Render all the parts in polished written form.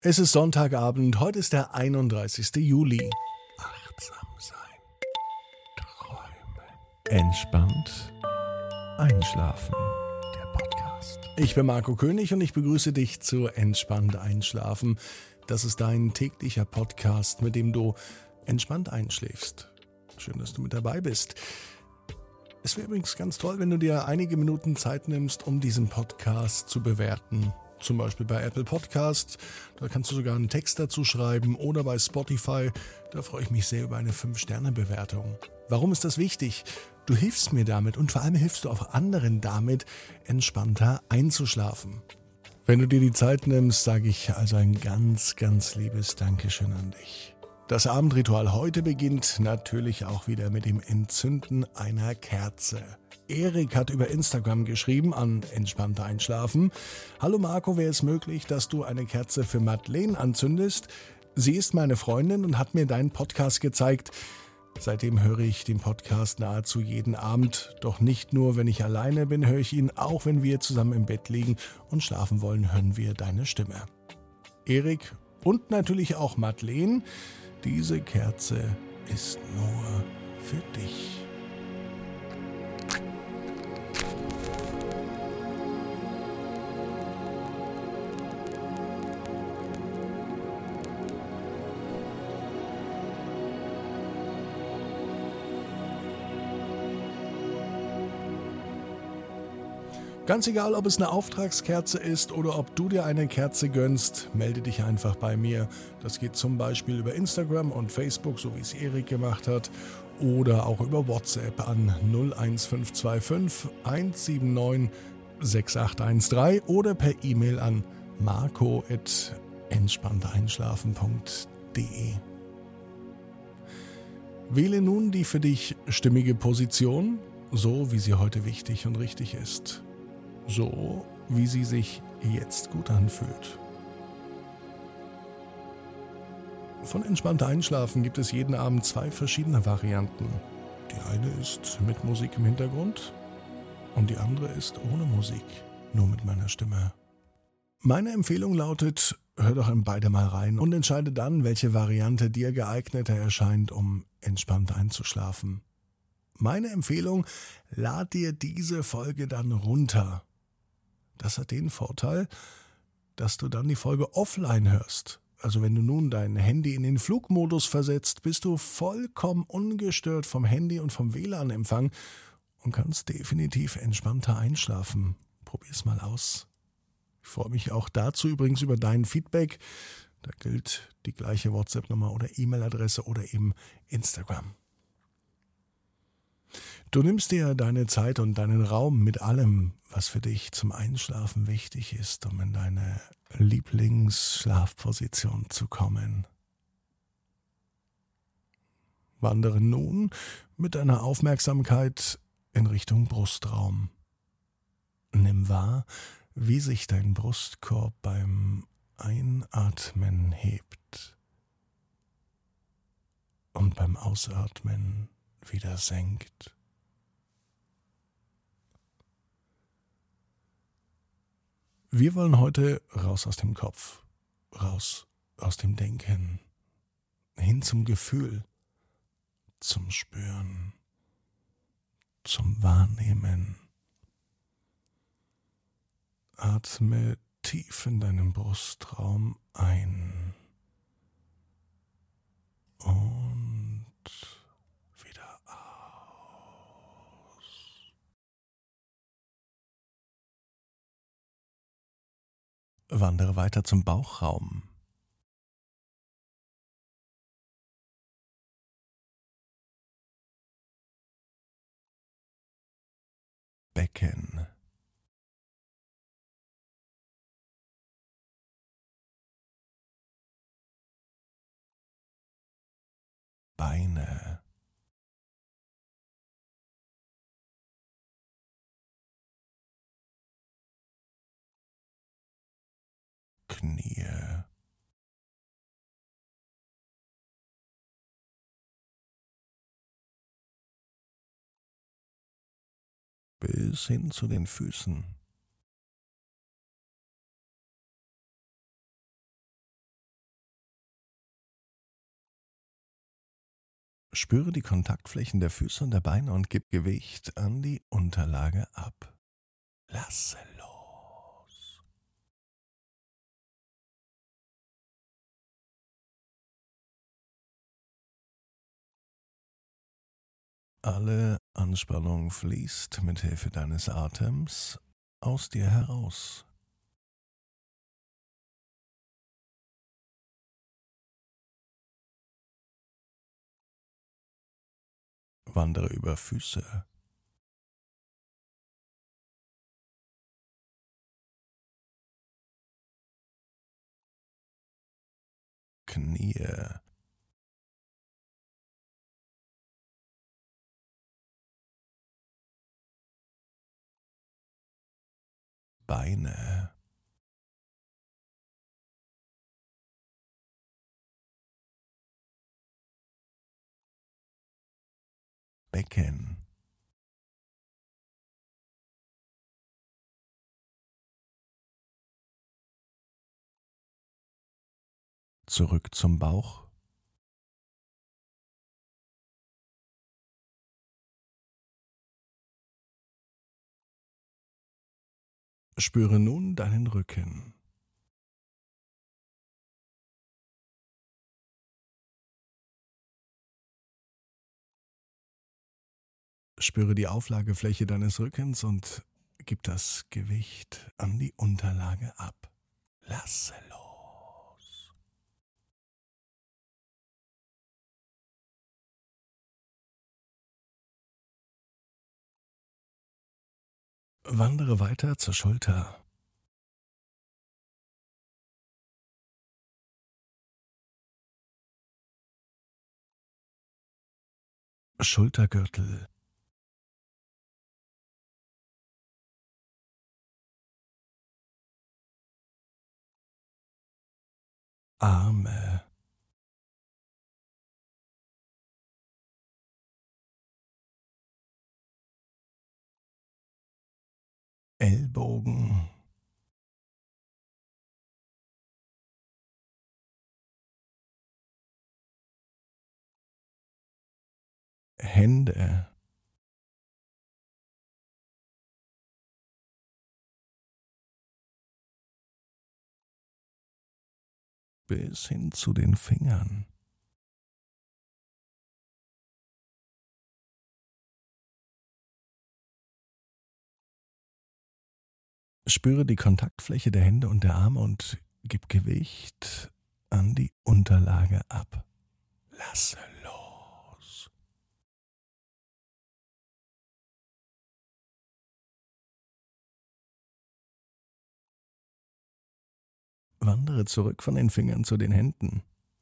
Es ist Sonntagabend, heute ist der 31. Juli. Achtsam sein, träumen, Entspannt einschlafen. der Podcast. Ich bin Marco König und ich begrüße dich zu Entspannt einschlafen. Das ist dein täglicher Podcast, mit dem du entspannt einschläfst. Schön, dass du mit dabei bist. Es wäre übrigens ganz toll, wenn du dir einige Minuten Zeit nimmst, um diesen Podcast zu bewerten. Zum Beispiel bei Apple Podcasts, da kannst du sogar einen Text dazu schreiben, oder bei Spotify, da freue ich mich sehr über eine 5-Sterne-Bewertung. Warum ist das wichtig? Du hilfst mir damit und vor allem hilfst du auch anderen damit, entspannter einzuschlafen. Wenn du dir die Zeit nimmst, sage ich also ein ganz, ganz liebes Dankeschön an dich. Das Abendritual heute beginnt natürlich auch wieder mit dem Entzünden einer Kerze. Erik hat über Instagram geschrieben an Entspannter Einschlafen: Hallo Marco, wäre es möglich, dass du eine Kerze für Madeleine anzündest? Sie ist meine Freundin und hat mir deinen Podcast gezeigt. Seitdem höre ich den Podcast nahezu jeden Abend. Doch nicht nur, wenn ich alleine bin, höre ich ihn. Auch wenn wir zusammen im Bett liegen und schlafen wollen, hören wir deine Stimme. Erik und natürlich auch Madeleine, diese Kerze ist nur für dich. Ganz egal, ob es eine Auftragskerze ist oder ob du dir eine Kerze gönnst, melde dich einfach bei mir. Das geht zum Beispiel über Instagram und Facebook, so wie es Erik gemacht hat, oder auch über WhatsApp an 01525 179 6813 oder per E-Mail an marco@entspanntereinschlafen.de. Wähle nun die für dich stimmige Position, so wie sie heute wichtig und richtig ist. So, wie sie sich jetzt gut anfühlt. Von Entspannter Einschlafen gibt es jeden Abend 2 verschiedene Varianten. Die eine ist mit Musik im Hintergrund und die andere ist ohne Musik, nur mit meiner Stimme. Meine Empfehlung lautet: hör doch in beide mal rein und entscheide dann, welche Variante dir geeigneter erscheint, um entspannt einzuschlafen. Meine Empfehlung: lad dir diese Folge dann runter. Das hat den Vorteil, dass du dann die Folge offline hörst. Also wenn du nun dein Handy in den Flugmodus versetzt, bist du vollkommen ungestört vom Handy und vom WLAN-Empfang und kannst definitiv entspannter einschlafen. Probier's mal aus. Ich freue mich auch dazu übrigens über dein Feedback. Da gilt die gleiche WhatsApp-Nummer oder E-Mail-Adresse oder eben Instagram. Du nimmst dir deine Zeit und deinen Raum mit allem, was für dich zum Einschlafen wichtig ist, um in deine Lieblingsschlafposition zu kommen. Wandere nun mit deiner Aufmerksamkeit in Richtung Brustraum. Nimm wahr, wie sich dein Brustkorb beim Einatmen hebt und beim Ausatmen wieder senkt. Wir wollen heute raus aus dem Kopf, raus aus dem Denken, hin zum Gefühl, zum Spüren, zum Wahrnehmen. Atme tief in deinen Brustraum ein und wieder aus. Wandere weiter zum Bauchraum. Becken. Beine. Knie. Bis hin zu den Füßen. Spüre die Kontaktflächen der Füße und der Beine und gib Gewicht an die Unterlage ab. Lasse los. Alle Anspannung fließt mit Hilfe deines Atems aus dir heraus. Wandere über Füße, Knie, Beine, Becken, zurück zum Bauch, spüre nun deinen Rücken, spüre die Auflagefläche deines Rückens und gib das Gewicht an die Unterlage ab. Lasse los. Wandere weiter zur Schulter, Schultergürtel, Arme, Ellbogen, Hände, bis hin zu den Fingern. Spüre die Kontaktfläche der Hände und der Arme und gib Gewicht an die Unterlage ab. Lasse los. Wandere zurück von den Fingern zu den Händen.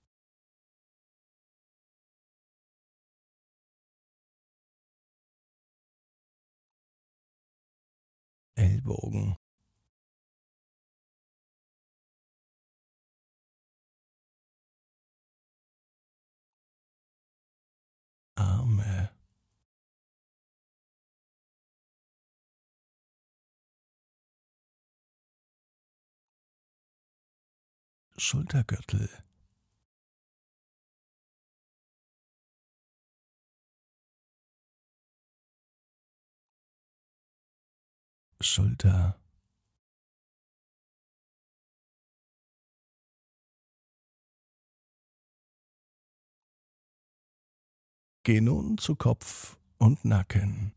Ellbogen, Arme, Schultergürtel, Schulter, geh nun zu Kopf und Nacken.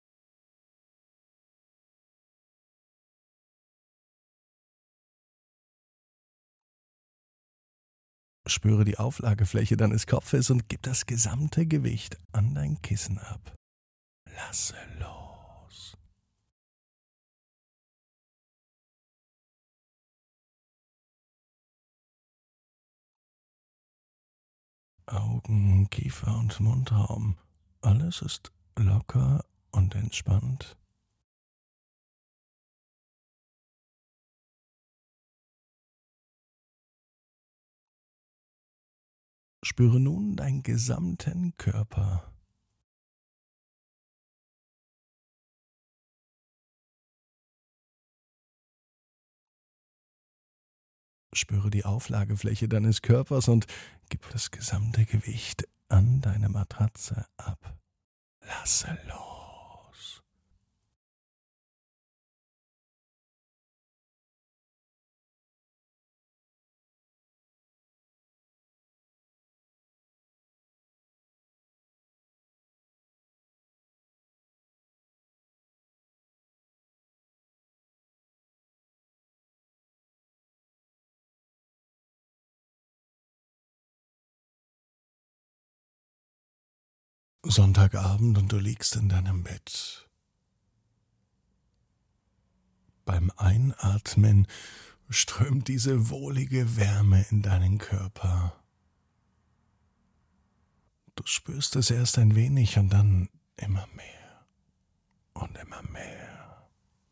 Spüre die Auflagefläche deines Kopfes und gib das gesamte Gewicht an dein Kissen ab. Lasse los. Augen, Kiefer und Mundraum. Alles ist locker und entspannt. Spüre nun deinen gesamten Körper. Spüre die Auflagefläche deines Körpers und gib das gesamte Gewicht an deine Matratze ab. Lasse los. Sonntagabend und du liegst in deinem Bett. Beim Einatmen strömt diese wohlige Wärme in deinen Körper. Du spürst es erst ein wenig und dann immer mehr und immer mehr.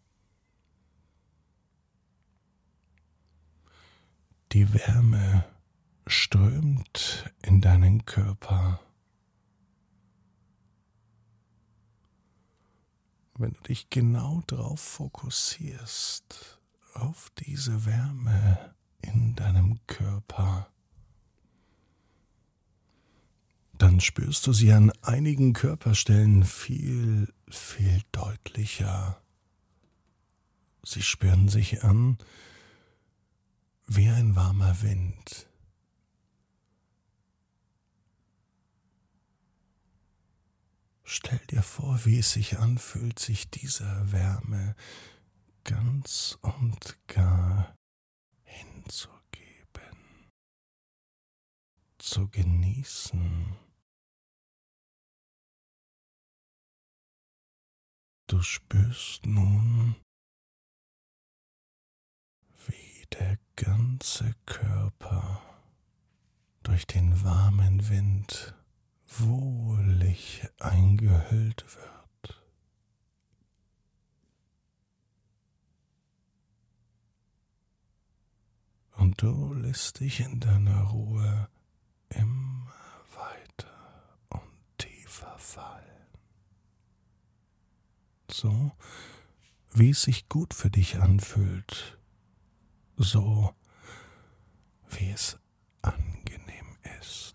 Die Wärme strömt in deinen Körper. Wenn du dich genau darauf fokussierst, auf diese Wärme in deinem Körper, dann spürst du sie an einigen Körperstellen viel, viel deutlicher. Sie spüren sich an wie ein warmer Wind. Stell dir vor, wie es sich anfühlt, sich dieser Wärme ganz und gar hinzugeben, zu genießen. Du spürst nun, wie der ganze Körper durch den warmen Wind wohlig eingehüllt wird. Und du lässt dich in deiner Ruhe immer weiter und tiefer fallen. So, wie es sich gut für dich anfühlt. So, wie es angenehm ist.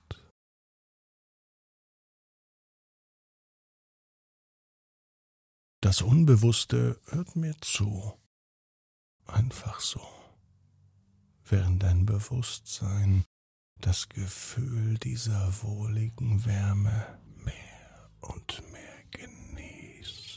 Das Unbewusste hört mir zu. Einfach so. Während dein Bewusstsein das Gefühl dieser wohligen Wärme mehr und mehr genießt.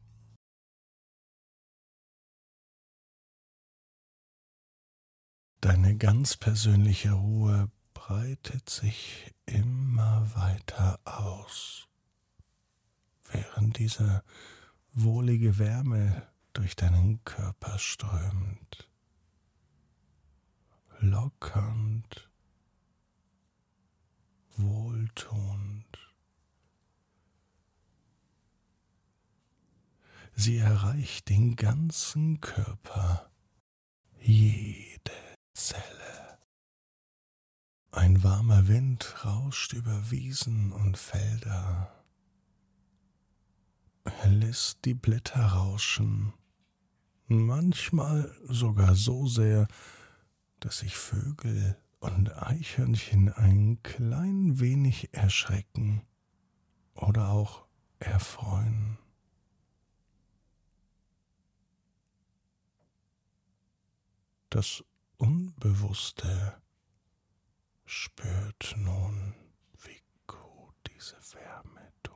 Deine ganz persönliche Ruhe breitet sich immer weiter aus, während diese wohlige Wärme durch deinen Körper strömt, lockernd, wohltuend. Sie erreicht den ganzen Körper, jede Zelle. Ein warmer Wind rauscht über Wiesen und Felder. Er lässt die Blätter rauschen, manchmal sogar so sehr, dass sich Vögel und Eichhörnchen ein klein wenig erschrecken oder auch erfreuen. Das Unbewusste spürt nun, wie gut diese Wärme tut.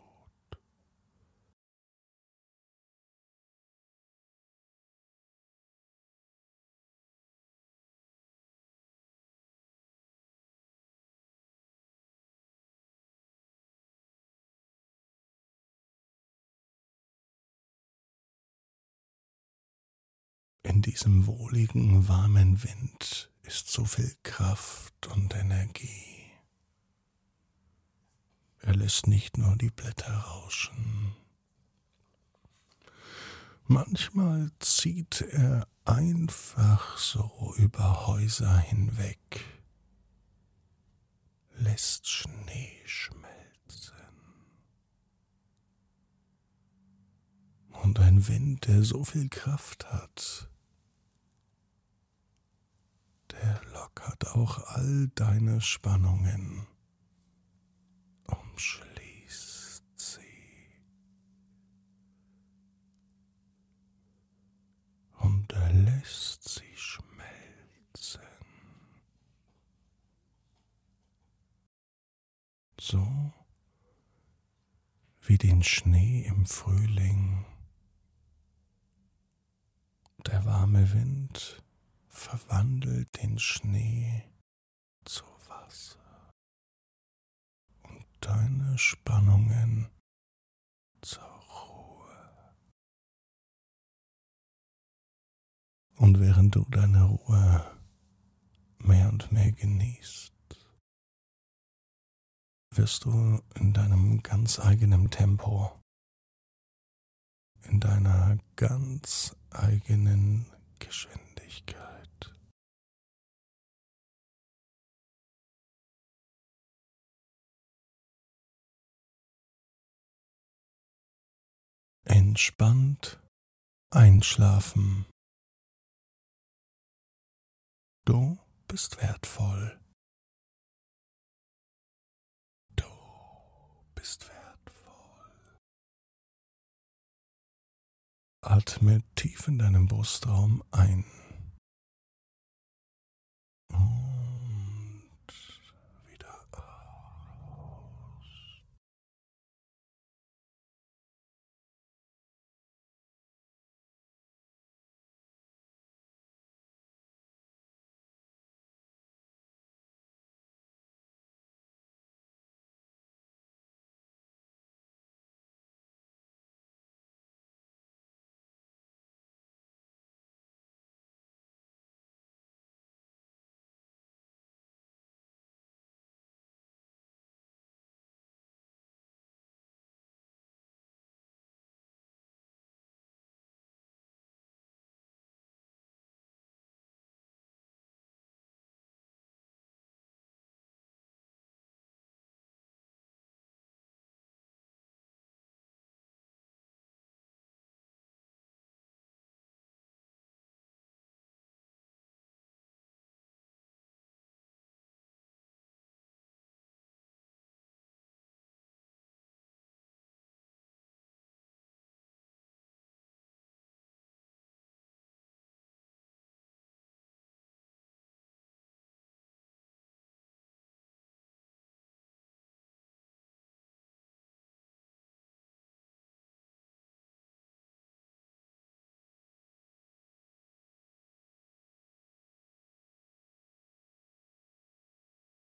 In diesem wohligen, warmen Wind ist so viel Kraft und Energie. Er lässt nicht nur die Blätter rauschen. Manchmal zieht er einfach so über Häuser hinweg, lässt Schnee schmelzen. Und ein Wind, der so viel Kraft hat, der lockert auch all deine Spannungen und umschließt sie und lässt sie schmelzen. So wie den Schnee im Frühling. Der warme Wind verwandelt den Schnee zu Wasser und deine Spannungen zur Ruhe. Und während du deine Ruhe mehr und mehr genießt, wirst du in deinem ganz eigenen Tempo, in deiner ganz eigenen Geschwindigkeit entspannt einschlafen. Du bist wertvoll. Du bist wertvoll. Atme tief in deinem Brustraum ein